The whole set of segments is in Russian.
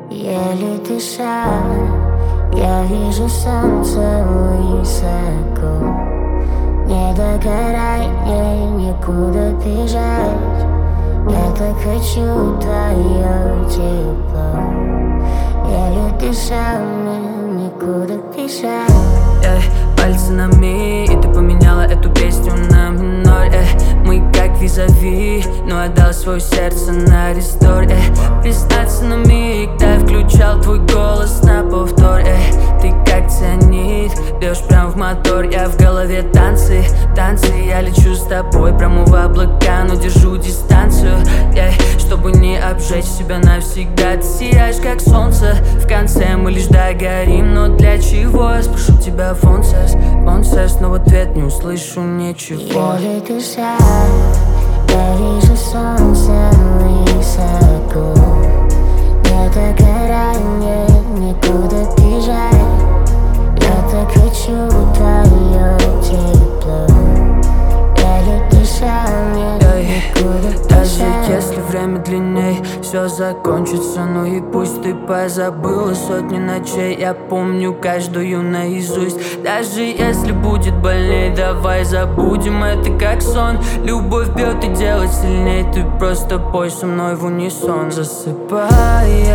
Еле дыша, я вижу солнце высоко. Не догорай, мне некуда бежать. Я так хочу твое тепло. Еле дыша, мне некуда бежать. Пальцы на ми, и ты поменяла эту песню на минор. Мы как визави, но отдал свое сердце на рестор. Признаться на миг, да, я включал твой голос на повтор. Ты как цианид, бьешь прям в мотор. Я в голове танцы, танцы. Я лечу с тобой прямо в облака, но держу дистанцию, чтобы не обжечь себя навсегда. Ты сияешь как солнце, в конце мы лишь догорим. Но для чего? Я спрошу тебя фонсес, но в ответ не услышу ничего. Еле дыша, я вижу солнце высоко. Не догорай, мне некуда бежать. Я так хочу твое тепло. Еле дыша, мне некуда бежать. Даже если время длинней, все закончится. Ну и пусть ты позабыла сотни ночей, я помню каждую наизусть. Даже если будет больней, давай забудем это как сон. Любовь бьет и делает сильней, ты просто пой со мной в унисон. Засыпай,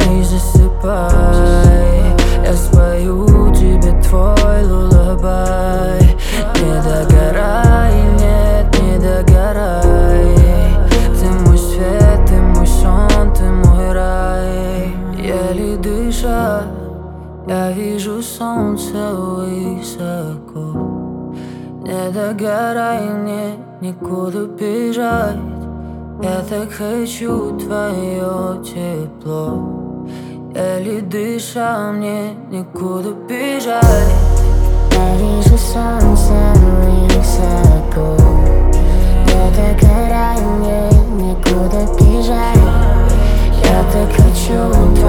засыпай, я спою тебе твой лулабай. Не догорай, нет, не догорай. Ты мой свет, ты мой сон, ты мой рай. Еле дыша, я вижу солнце высоко. Не догорай, мне некуда бежать. Я так хочу твое тепло. Еле дыша, мне некуда бежать. Я вижу солнце высоко. Не догорай, мне некуда бежать. Я так хочу